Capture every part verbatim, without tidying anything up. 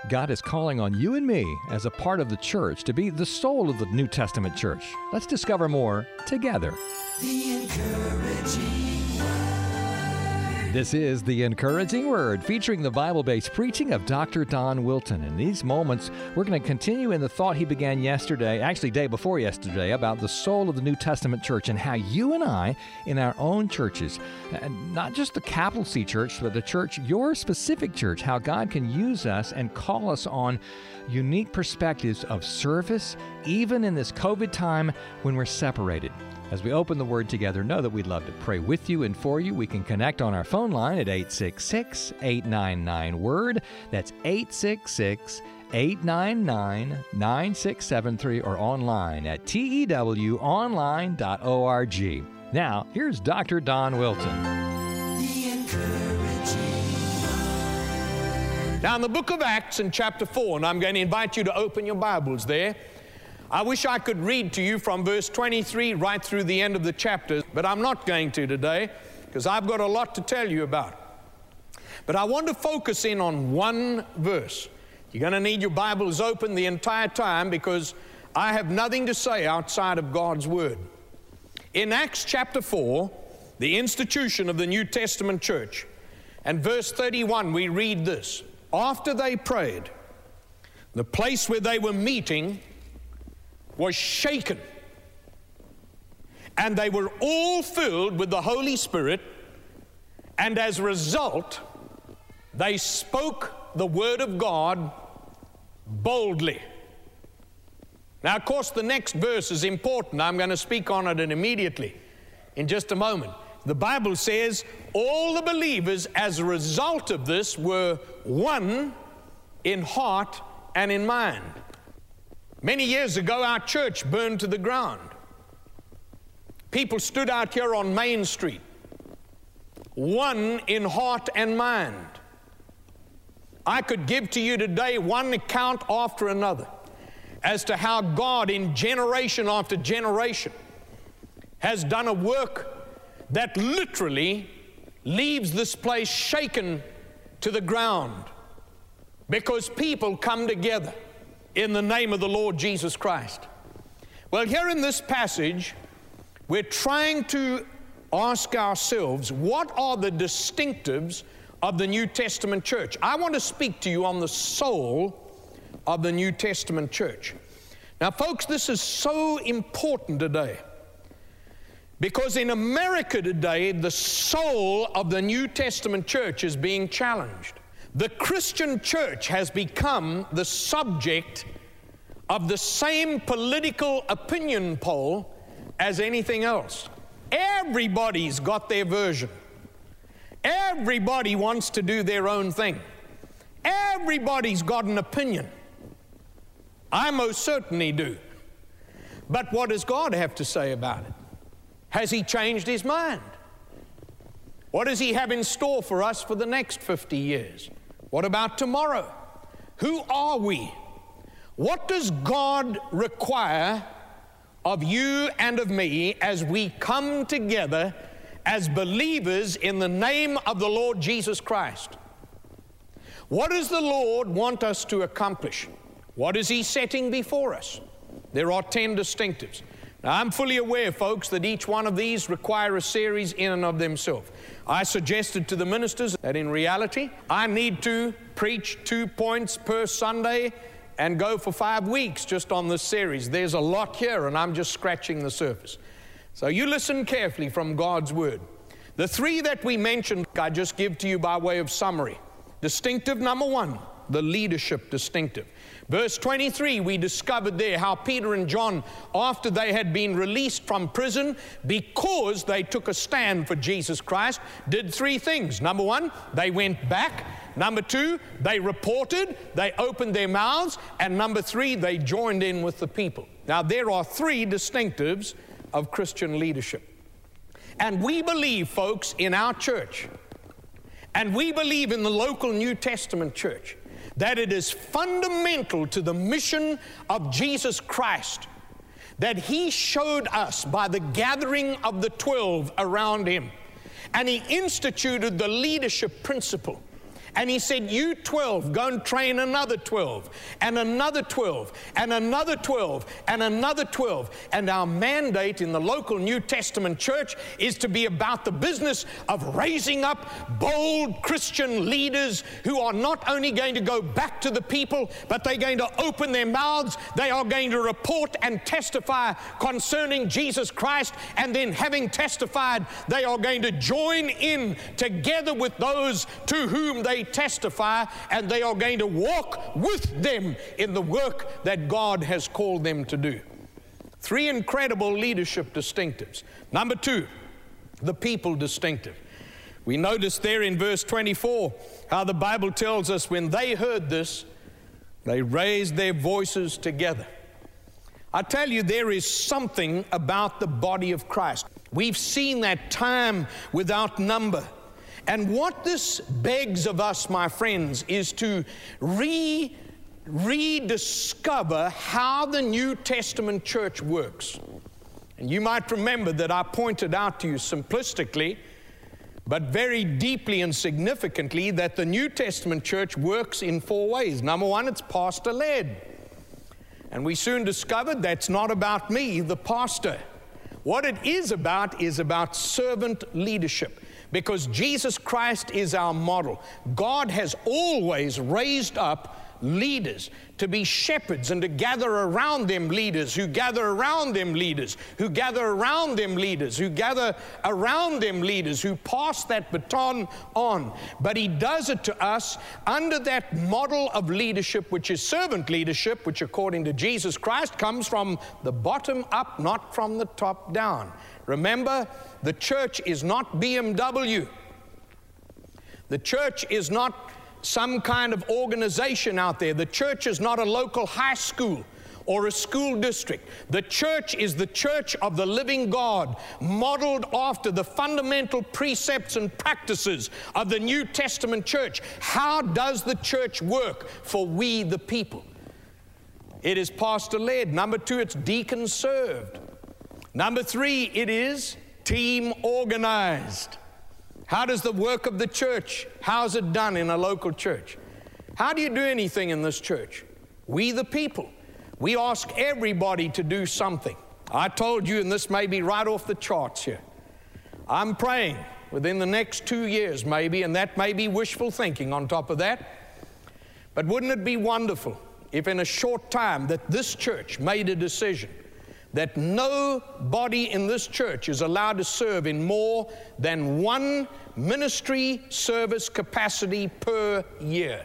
God is calling on you and me as a part of the church to be the soul of the New Testament church. Let's discover more together. The Encouraging Word. This is The Encouraging Word, featuring the Bible-based preaching of Doctor Don Wilton. In these moments, we're going to continue in the thought he began yesterday, actually day before yesterday, about the soul of the New Testament church and how you and I, in our own churches, and not just the capital C church, but the church, your specific church, how God can use us and call us on unique perspectives of service, even in this COVID time when we're separated. As we open the Word together, know that we'd love to pray with you and for you. We can connect on our phone line at eight six six, eight nine nine, WORD. That's eight six six, eight nine nine, nine six seven three or online at T E W online dot org. Now, here's Doctor Don Wilton. The Encouraging Word. Now, in the book of Acts in chapter four, and I'm going to invite you to open your Bibles there. I wish I could read to you from verse twenty-three right through the end of the chapter, but I'm not going to today because I've got a lot to tell you about. But I want to focus in on one verse. You're going to need your Bibles open the entire time because I have nothing to say outside of God's Word. In Acts chapter four, the institution of the New Testament church, and verse thirty-one, we read this. After they prayed, the place where they were meeting was shaken, and they were all filled with the Holy Spirit, and as a result, they spoke the Word of God boldly. Now, of course, the next verse is important. I'm going to speak on it immediately in just a moment. The Bible says all the believers, as a result of this, were one in heart and in mind. Many years ago, our church burned to the ground. People stood out here on Main Street, one in heart and mind. I could give to you today one account after another as to how God, in generation after generation, has done a work that literally leaves this place shaken to the ground because people come together in the name of the Lord Jesus Christ. Well, here in this passage, we're trying to ask ourselves, what are the distinctives of the New Testament church? I want to speak to you on the soul of the New Testament church. Now, folks, this is so important today because in America today, the soul of the New Testament church is being challenged. The Christian church has become the subject of the same political opinion poll as anything else. Everybody's got their version. Everybody wants to do their own thing. Everybody's got an opinion. I most certainly do. But what does God have to say about it? Has He changed His mind? What does He have in store for us for the next fifty years? What about tomorrow? Who are we? What does God require of you and of me as we come together as believers in the name of the Lord Jesus Christ? What does the Lord want us to accomplish? What is He setting before us? There are ten distinctives. Now, I'm fully aware, folks, that each one of these require a series in and of themselves. I suggested to the ministers that in reality, I need to preach two points per Sunday and go for five weeks just on this series. There's a lot here, and I'm just scratching the surface. So you listen carefully from God's Word. The three that we mentioned, I just give to you by way of summary. Distinctive number one, the leadership distinctive. Verse twenty-three, we discovered there how Peter and John, after they had been released from prison, because they took a stand for Jesus Christ, did three things. Number one, they went back. Number two, they reported, they opened their mouths. And number three, they joined in with the people. Now, there are three distinctives of Christian leadership. And we believe, folks, in our church, and we believe in the local New Testament church, that it is fundamental to the mission of Jesus Christ that He showed us by the gathering of the twelve around Him. And He instituted the leadership principle. And he said, you twelve, go and train another twelve, and another twelve, and another twelve, and another twelve. And our mandate in the local New Testament church is to be about the business of raising up bold Christian leaders who are not only going to go back to the people, but they're going to open their mouths. They are going to report and testify concerning Jesus Christ, and then having testified, they are going to join in together with those to whom they testify, and they are going to walk with them in the work that God has called them to do. Three incredible leadership distinctives. Number two, the people distinctive. We notice there in verse twenty-four how the Bible tells us when they heard this, they raised their voices together. I tell you, there is something about the body of Christ. We've seen that time without number. And what this begs of us, my friends, is to re, rediscover how the New Testament church works. And you might remember that I pointed out to you simplistically, but very deeply and significantly, that the New Testament church works in four ways. Number one, it's pastor-led. And we soon discovered that's not about me, the pastor. What it is about is about servant leadership. Because Jesus Christ is our model. God has always raised up leaders to be shepherds and to gather around them leaders who gather around them leaders who gather around them leaders who gather around them leaders who pass that baton on. But he does it to us under that model of leadership, which is servant leadership, which according to Jesus Christ comes from the bottom up, not from the top down. Remember, the church is not B M W. The church is not some kind of organization out there. The church is not a local high school or a school district. The church is the church of the living God, modeled after the fundamental precepts and practices of the New Testament church. How does the church work for we the people? It is pastor-led. Number two, it's deacon-served. Number three, it is team organized. How does the work of the church, how is it done in a local church? How do you do anything in this church? We the people. We ask everybody to do something. I told you, and this may be right off the charts here, I'm praying within the next two years maybe, and that may be wishful thinking on top of that, but wouldn't it be wonderful if in a short time that this church made a decision that nobody in this church is allowed to serve in more than one ministry service capacity per year.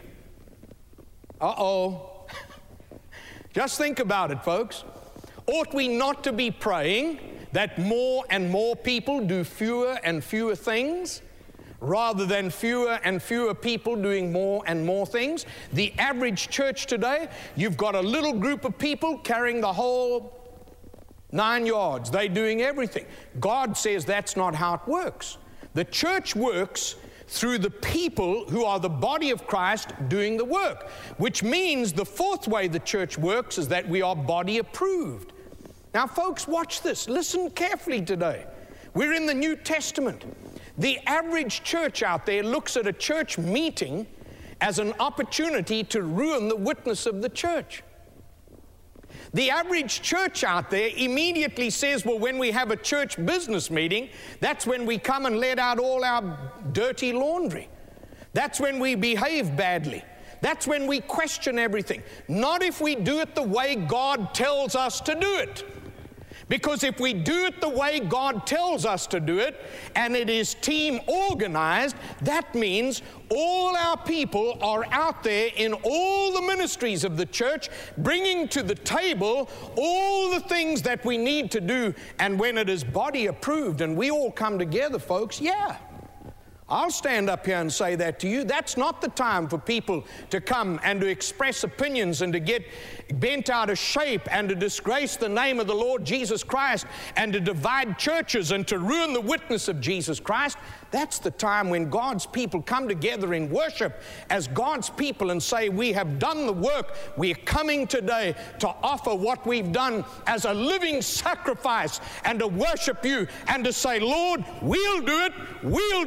Uh-oh. Just think about it, folks. Ought we not to be praying that more and more people do fewer and fewer things, rather than fewer and fewer people doing more and more things? The average church today, you've got a little group of people carrying the whole nine yards. They're doing everything. God says that's not how it works. The church works through the people who are the body of Christ doing the work, which means the fourth way the church works is that we are body approved. Now, folks, watch this. Listen carefully today. We're in the New Testament. The average church out there looks at a church meeting as an opportunity to ruin the witness of the church. The average church out there immediately says, well, when we have a church business meeting, that's when we come and let out all our dirty laundry. That's when we behave badly. That's when we question everything. Not if we do it the way God tells us to do it. Because if we do it the way God tells us to do it, and it is team organized, that means all our people are out there in all the ministries of the church, bringing to the table all the things that we need to do. And when it is body approved and we all come together, folks, yeah, I'll stand up here and say that to you. That's not the time for people to come and to express opinions and to get bent out of shape and to disgrace the name of the Lord Jesus Christ and to divide churches and to ruin the witness of Jesus Christ. That's the time when God's people come together in worship as God's people and say, we have done the work. We're coming today to offer what we've done as a living sacrifice and to worship you and to say, Lord, we'll do it, we'll do it,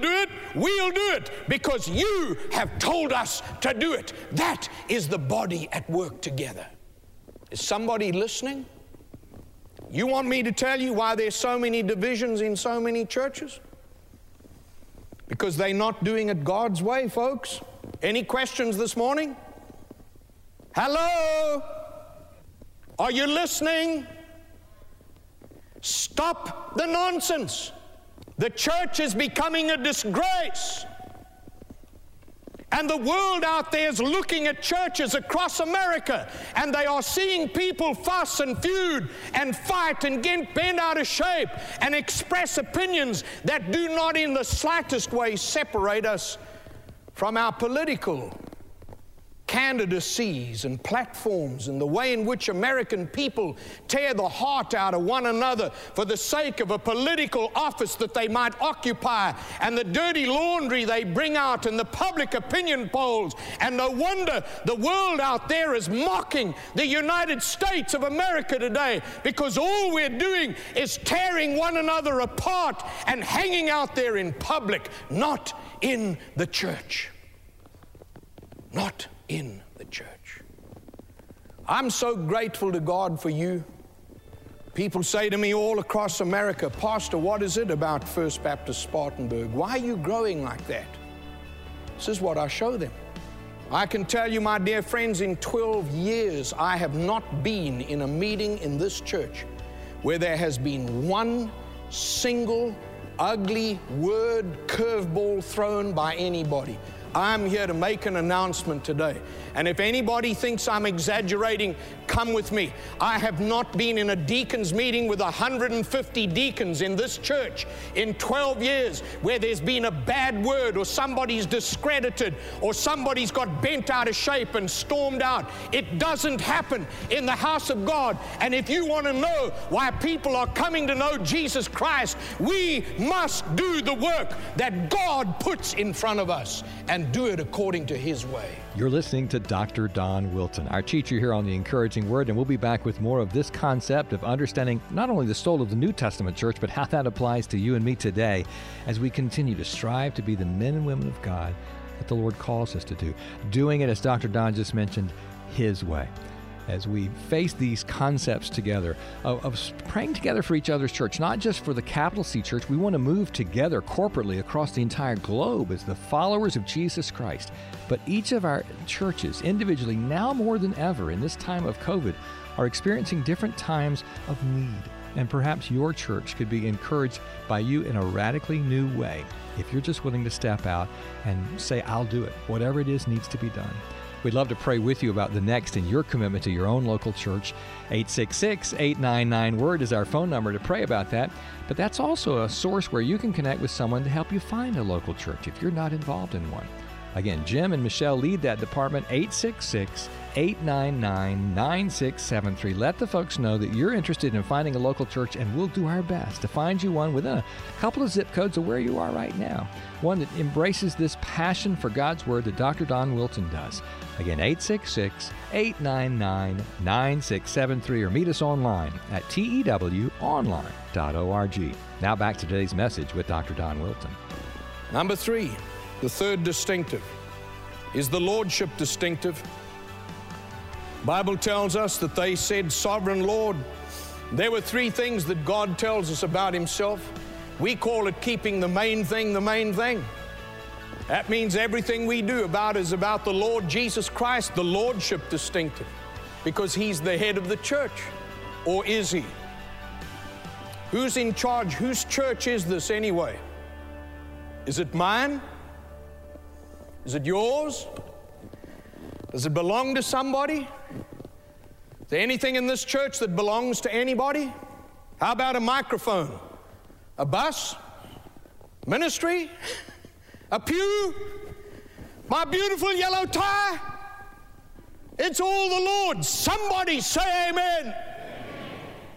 we'll do it because you have told us to do it. That is the body at work together. Is somebody listening? You want me to tell you why there's so many divisions in so many churches? Because they're not doing it God's way, folks. Any questions this morning? Hello? Are you listening? Stop the nonsense. The church is becoming a disgrace. And the world out there is looking at churches across America, and they are seeing people fuss and feud and fight and get bent out of shape and express opinions that do not in the slightest way separate us from our political candidacies and platforms, and the way in which American people tear the heart out of one another for the sake of a political office that they might occupy, and the dirty laundry they bring out in the public opinion polls. And no wonder the world out there is mocking the United States of America today, because all we're doing is tearing one another apart and hanging out there in public, not in the church. Not in the church. I'm so grateful to God for you. People say to me all across America, Pastor, what is it about First Baptist Spartanburg? Why are you growing like that? This is what I show them. I can tell you, my dear friends, in twelve years, I have not been in a meeting in this church where there has been one single ugly word curveball thrown by anybody. I'm here to make an announcement today. And if anybody thinks I'm exaggerating, come with me. I have not been in a deacons meeting with one hundred fifty deacons in this church in twelve years where there's been a bad word, or somebody's discredited, or somebody's got bent out of shape and stormed out. It doesn't happen in the house of God. And if you want to know why people are coming to know Jesus Christ, we must do the work that God puts in front of us and do it according to His way. You're listening to Doctor Don Wilton, our teacher here on the Encouraging Word, and we'll be back with more of this concept of understanding not only the soul of the New Testament church, but how that applies to you and me today as we continue to strive to be the men and women of God that the Lord calls us to do. Doing it, as Doctor Don just mentioned, His way. As we face these concepts together of, of praying together for each other's church, not just for the capital C church. We want to move together corporately across the entire globe as the followers of Jesus Christ. But each of our churches individually, now more than ever in this time of COVID, are experiencing different times of need. And perhaps your church could be encouraged by you in a radically new way if you're just willing to step out and say, I'll do it. Whatever it is needs to be done. We'd love to pray with you about the next in your commitment to your own local church. eight six six, eight nine nine, WORD is our phone number to pray about that. But that's also a source where you can connect with someone to help you find a local church if you're not involved in one. Again, Jim and Michelle lead that department. Eight six six, eight nine nine, nine six seven three. Let the folks know that you're interested in finding a local church, and we'll do our best to find you one within a couple of zip codes of where you are right now. One that embraces this passion for God's Word that Doctor Don Wilton does. Again, eight six six, eight nine nine, nine six seven three, or meet us online at T E W online dot org. Now back to today's message with Doctor Don Wilton. Number three, the third distinctive is the lordship distinctive. Bible tells us that they said, Sovereign Lord. There were three things that God tells us about Himself. We call it keeping the main thing the main thing. That means everything we do about is about the Lord Jesus Christ, the lordship distinctive, because He's the head of the church. Or is He? Who's in charge? Whose church is this anyway? Is it mine? Is it yours? Does it belong to somebody? Is there anything in this church that belongs to anybody? How about a microphone? A bus? Ministry? A pew? My beautiful yellow tie? It's all the Lord. Somebody say amen. Amen.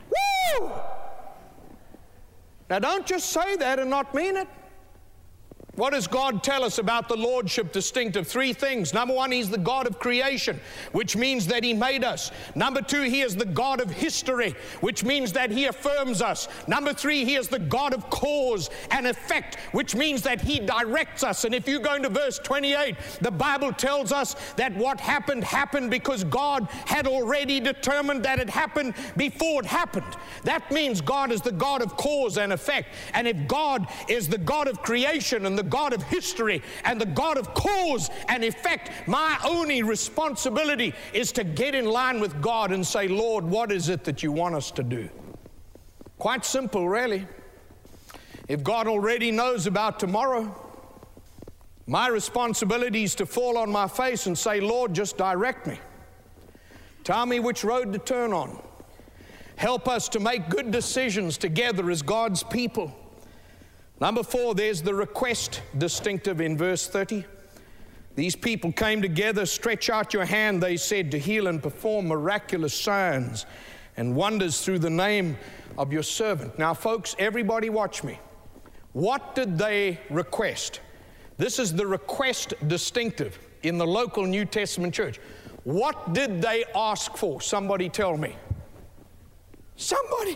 Woo! Now don't just say that and not mean it. What does God tell us about the Lordship distinctive? Three things. Number one, He's the God of creation, which means that He made us. Number two, He is the God of history, which means that He affirms us. Number three, He is the God of cause and effect, which means that He directs us. And if you go into verse twenty-eight, the Bible tells us that what happened, happened because God had already determined that it happened before it happened. That means God is the God of cause and effect. And if God is the God of creation and the God of history and the God of cause and effect, my only responsibility is to get in line with God and say, Lord, what is it that you want us to do? Quite simple, really. If God already knows about tomorrow, my responsibility is to fall on my face and say, Lord, just direct me. Tell me which road to turn on. Help us to make good decisions together as God's people. Number four, there's the request distinctive in verse thirty. These people came together, stretch out your hand, they said, to heal and perform miraculous signs and wonders through the name of your servant. Now, folks, everybody watch me. What did they request? This is the request distinctive in the local New Testament church. What did they ask for? Somebody tell me. Somebody.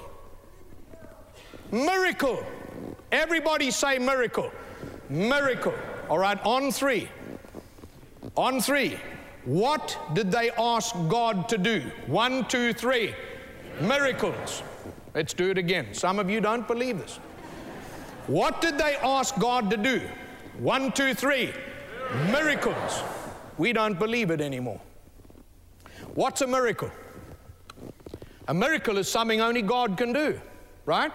Miracle. Everybody say miracle. Miracle. All right, on three. On three. What did they ask God to do? One, two, three. Miracles. Let's do it again. Some of you don't believe this. What did they ask God to do? One, two, three. Miracles. We don't believe it anymore. What's a miracle? A miracle is something only God can do, right?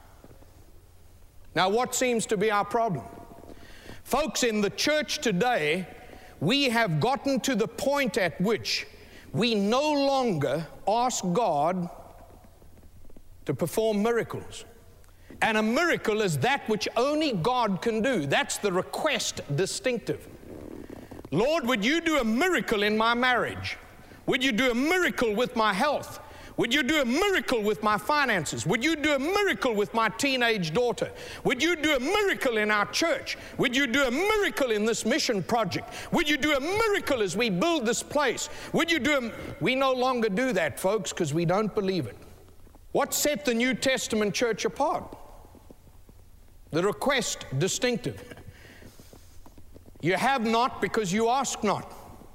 Now, what seems to be our problem? Folks, in the church today, we have gotten to the point at which we no longer ask God to perform miracles. And a miracle is that which only God can do. That's the request distinctive. Lord, would you do a miracle in my marriage? Would you do a miracle with my health? Would you do a miracle with my finances? Would you do a miracle with my teenage daughter? Would you do a miracle in our church? Would you do a miracle in this mission project? Would you do a miracle as we build this place? Would you do a... We no longer do that, folks, because we don't believe it. What set the New Testament church apart? The request distinctive. You have not because you ask not.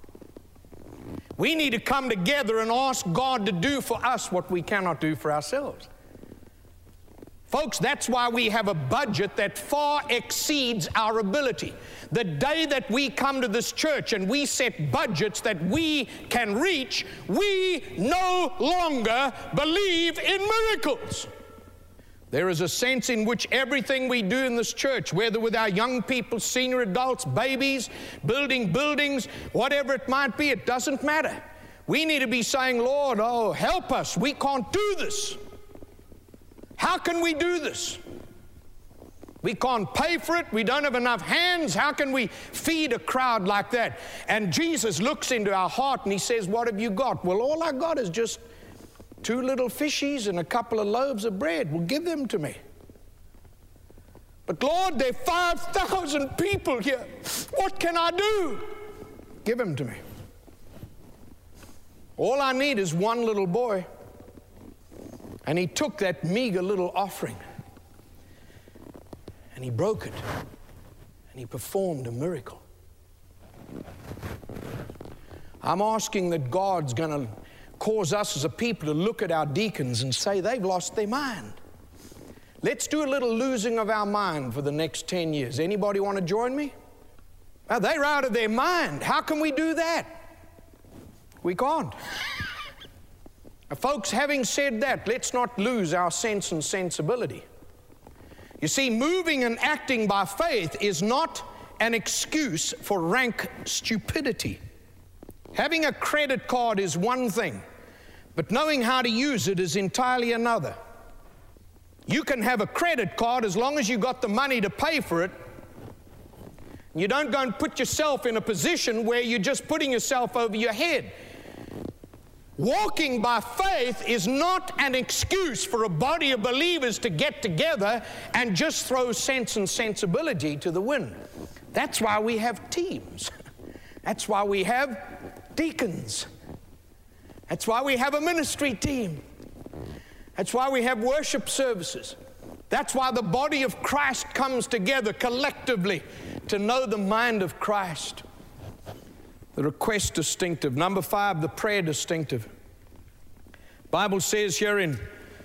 We need to come together and ask God to do for us what we cannot do for ourselves. Folks, that's why we have a budget that far exceeds our ability. The day that we come to this church and we set budgets that we can reach, we no longer believe in miracles. There is a sense in which everything we do in this church, whether with our young people, senior adults, babies, building buildings, whatever it might be, it doesn't matter. We need to be saying, Lord, oh, help us. We can't do this. How can we do this? We can't pay for it. We don't have enough hands. How can we feed a crowd like that? And Jesus looks into our heart and He says, what have you got? Well, all I got is just two little fishies and a couple of loaves of bread. Well, give them to me. But Lord, there are five thousand people here. What can I do? Give them to me. All I need is one little boy. And he took that meager little offering and he broke it and he performed a miracle. I'm asking that God's going to cause us as a people to look at our deacons and say they've lost their mind. Let's do a little losing of our mind for the next ten years. Anybody want to join me? Now, they're out of their mind. How can we do that? We can't. Now, folks, having said that, let's not lose our sense and sensibility. You see, moving and acting by faith is not an excuse for rank stupidity. Having a credit card is one thing, but knowing how to use it is entirely another. You can have a credit card as long as you got the money to pay for it. You don't go and put yourself in a position where you're just putting yourself over your head. Walking by faith is not an excuse for a body of believers to get together and just throw sense and sensibility to the wind. That's why we have teams. That's why we have deacons. That's why we have a ministry team. That's why we have worship services. That's why the body of Christ comes together collectively to know the mind of Christ. The request distinctive. Number five, the prayer distinctive. Bible says here in,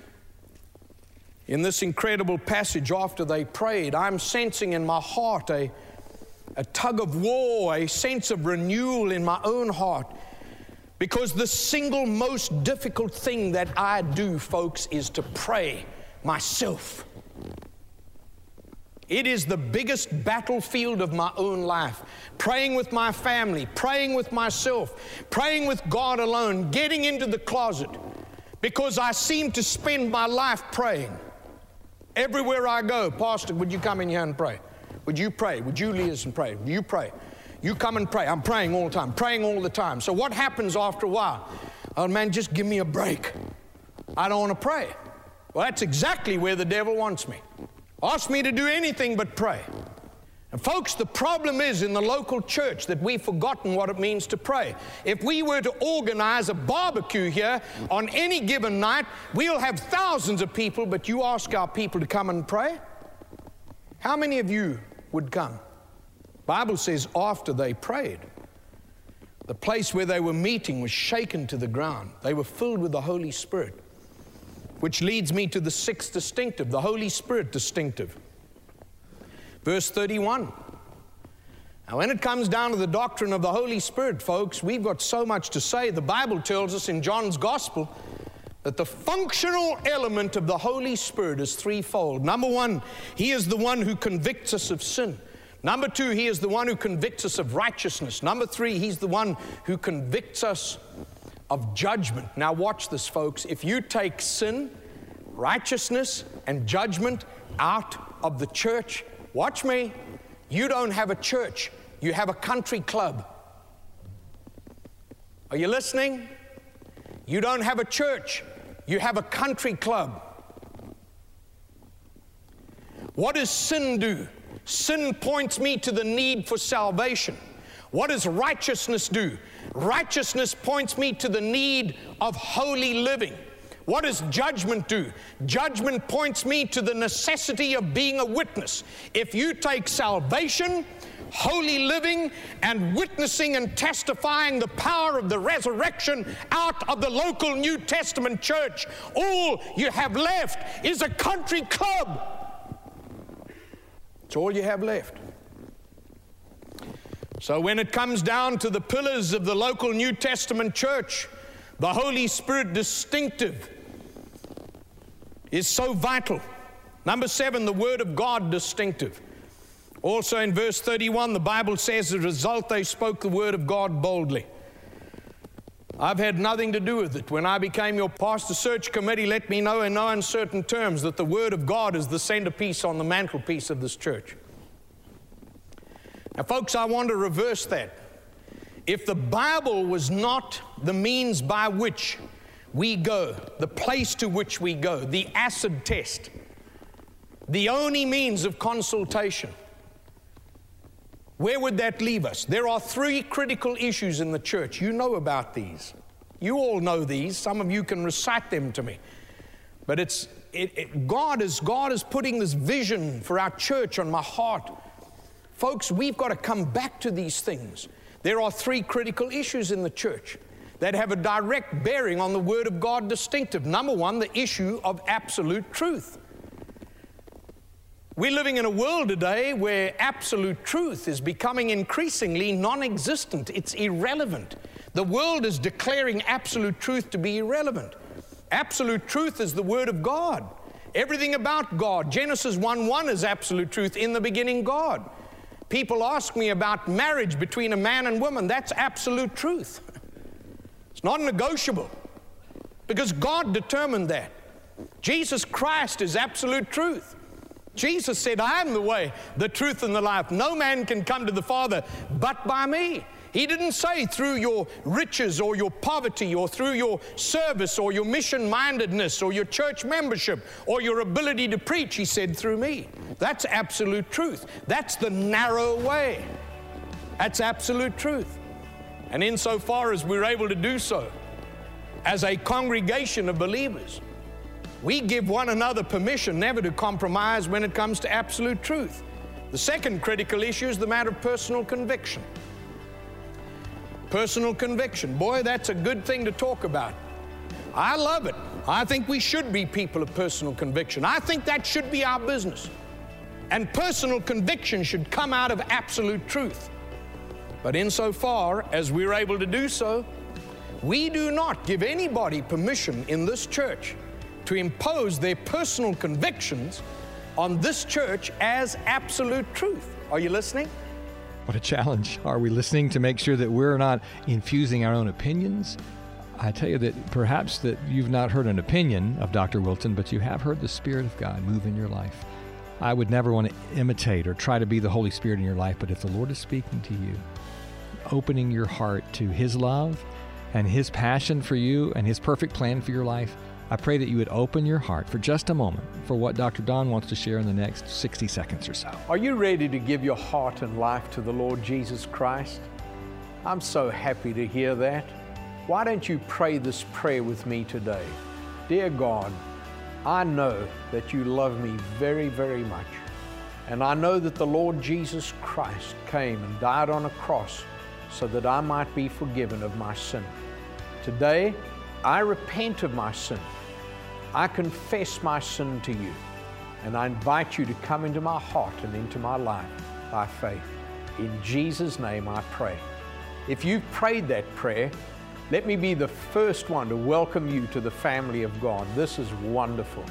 in this incredible passage, after they prayed, I'm sensing in my heart a, a tug of war, a sense of renewal in my own heart. Because the single most difficult thing that I do, folks, is to pray myself. It is the biggest battlefield of my own life. Praying with my family, praying with myself, praying with God alone, getting into the closet, because I seem to spend my life praying. Everywhere I go, Pastor, would you come in here and pray? Would you pray? Would you lead us and pray? Would you pray? You come and pray. I'm praying all the time, praying all the time. So what happens after a while? Oh man, just give me a break. I don't want to pray. Well, that's exactly where the devil wants me. Ask me to do anything but pray. And folks, the problem is in the local church that we've forgotten what it means to pray. If we were to organize a barbecue here on any given night, we'll have thousands of people, but you ask our people to come and pray? How many of you would come? The Bible says after they prayed, the place where they were meeting was shaken to the ground. They were filled with the Holy Spirit. Which leads me to the sixth distinctive, the Holy Spirit distinctive. Verse thirty-one. Now, when it comes down to the doctrine of the Holy Spirit, folks, we've got so much to say. The Bible tells us in John's Gospel that the functional element of the Holy Spirit is threefold. Number one, He is the one who convicts us of sin. Number two, He is the one who convicts us of righteousness. Number three, He's the one who convicts us of judgment. Now watch this, folks. If you take sin, righteousness, and judgment out of the church, watch me, you don't have a church, you have a country club. Are you listening? You don't have a church, you have a country club. What does sin do? Sin points me to the need for salvation. What does righteousness do? Righteousness points me to the need of holy living. What does judgment do? Judgment points me to the necessity of being a witness. If you take salvation, holy living, and witnessing and testifying the power of the resurrection out of the local New Testament church, all you have left is a country club. It's all you have left. So when it comes down to the pillars of the local New Testament church, the Holy Spirit distinctive is so vital. Number seven, the Word of God distinctive. Also in verse thirty-one, the Bible says, as a result, they spoke the Word of God boldly. I've had nothing to do with it. When I became your pastor search committee, let me know in no uncertain terms that the Word of God is the centerpiece on the mantelpiece of this church. Now, folks, I want to reverse that. If the Bible was not the means by which we go, the place to which we go, the acid test, the only means of consultation, where would that leave us? There are three critical issues in the church. You know about these. You all know these. Some of you can recite them to me. But it's it, it, God is God is putting this vision for our church on my heart. Folks, we've got to come back to these things. There are three critical issues in the church that have a direct bearing on the Word of God distinctive. Number one, the issue of absolute truth. We're living in a world today where absolute truth is becoming increasingly non-existent. It's irrelevant. The world is declaring absolute truth to be irrelevant. Absolute truth is the Word of God. Everything about God. Genesis one one is absolute truth. In the beginning, God. People ask me about marriage between a man and woman. That's absolute truth. It's not negotiable because God determined that. Jesus Christ is absolute truth. Jesus said, I am the way, the truth, and the life. No man can come to the Father but by me. He didn't say through your riches or your poverty or through your service or your mission-mindedness or your church membership or your ability to preach. He said through me. That's absolute truth. That's the narrow way. That's absolute truth. And insofar as we're able to do so, as a congregation of believers, we give one another permission never to compromise when it comes to absolute truth. The second critical issue is the matter of personal conviction. Personal conviction. Boy, that's a good thing to talk about. I love it. I think we should be people of personal conviction. I think that should be our business. And personal conviction should come out of absolute truth. But insofar as we're able to do so, we do not give anybody permission in this church to impose their personal convictions on this church as absolute truth. Are you listening? What a challenge. Are we listening to make sure that we're not infusing our own opinions? I tell you that perhaps that you've not heard an opinion of Doctor Wilton, but you have heard the Spirit of God move in your life. I would never want to imitate or try to be the Holy Spirit in your life, but if the Lord is speaking to you, opening your heart to His love and His passion for you and His perfect plan for your life, I pray that you would open your heart for just a moment for what Doctor Don wants to share in the next sixty seconds or so. Are you ready to give your heart and life to the Lord Jesus Christ? I'm so happy to hear that. Why don't you pray this prayer with me today? Dear God, I know that you love me very, very much. And I know that the Lord Jesus Christ came and died on a cross so that I might be forgiven of my sin. Today, I repent of my sin. I confess my sin to you, and I invite you to come into my heart and into my life by faith. In Jesus' name I pray. If you've prayed that prayer, let me be the first one to welcome you to the family of God. This is wonderful.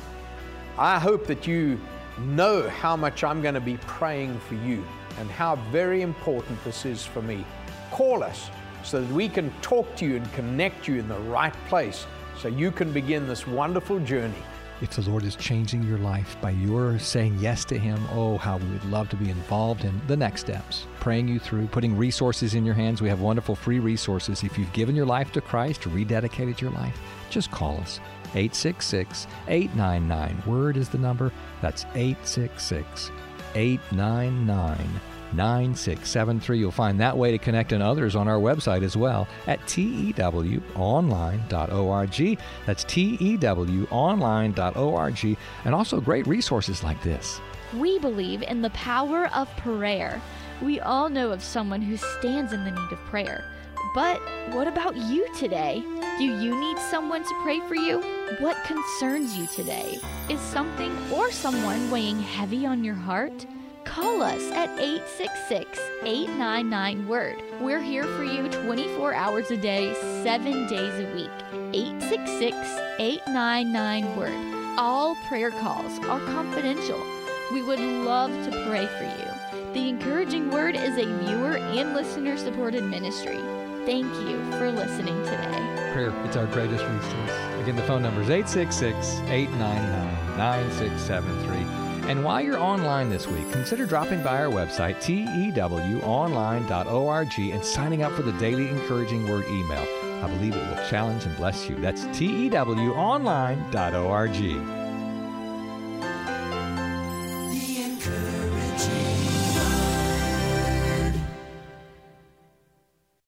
I hope that you know how much I'm going to be praying for you and how very important this is for me. Call us so that we can talk to you and connect you in the right place so you can begin this wonderful journey. If the Lord is changing your life by your saying yes to Him, oh, how we would love to be involved in the next steps, praying you through, putting resources in your hands. We have wonderful free resources. If you've given your life to Christ or rededicated your life, just call us. eight six six, eight nine nine, WORD is the number. That's eight six six, eight nine nine, nine six seven three. You'll find that way to connect and others on our website as well at T E W online dot org. That's T E W online dot org, and also great resources like this. We believe in the power of prayer. We all know of someone who stands in the need of prayer. But what about you today? Do you need someone to pray for you? What concerns you today? Is something or someone weighing heavy on your heart? Call us at eight six six, eight nine nine, WORD. We're here for you twenty-four hours a day, seven days a week. eight six six, eight nine nine, WORD. All prayer calls are confidential. We would love to pray for you. The Encouraging Word is a viewer and listener-supported ministry. Thank you for listening today. Prayer, it's our greatest resource. Again, the phone number is eight six six, eight nine nine, nine six seven three. And while you're online this week, consider dropping by our website, T E W online dot org, and signing up for the Daily Encouraging Word email. I believe it will challenge and bless you. That's T E W online dot org.